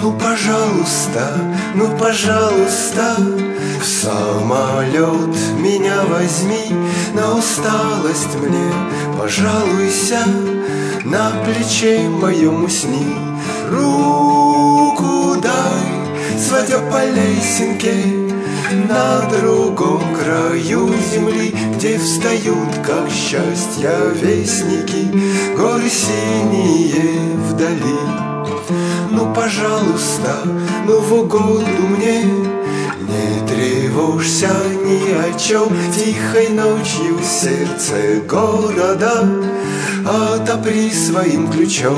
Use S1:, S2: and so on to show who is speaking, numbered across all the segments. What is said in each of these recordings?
S1: Ну, пожалуйста, ну, пожалуйста, в самолет меня возьми, на усталость мне пожалуйся, на плече моем усни. Руку дай, сводя по лесенке, на другом краю земли, где встают, как счастья, вестники, горы синие вдали. Ну, пожалуйста, ну, в угоду мне, не тревожься ни о чем, тихой ночью в сердце города отопри своим ключом.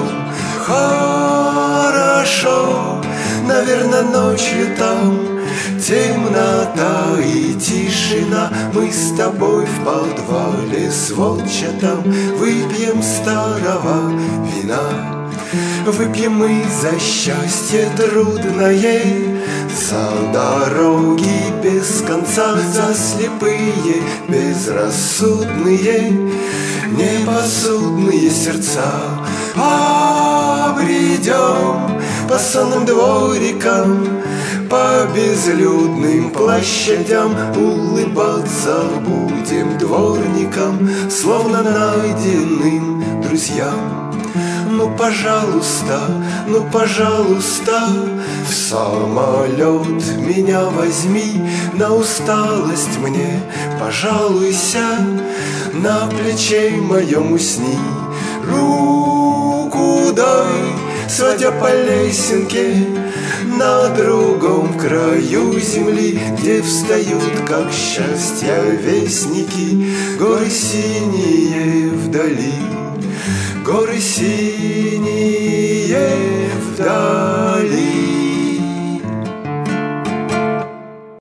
S1: Хорошо, наверное, ночью там темнота и тишина, мы с тобой в подвале с волчатом выпьем старого вина. Выпьем мы за счастье трудное, за дороги без конца, за слепые, безрассудные, непосудные сердца. Обредем по сонным дворикам, по безлюдным площадям, улыбаться будем дворникам, словно найденным друзьям. Ну, пожалуйста, ну, пожалуйста, в самолет меня возьми, на усталость мне пожалуйся, на плече моем усни. Руку дай, сводя по лесенке, на другом краю земли, где встают, как счастья, вестники, горы синие вдали. Горы синие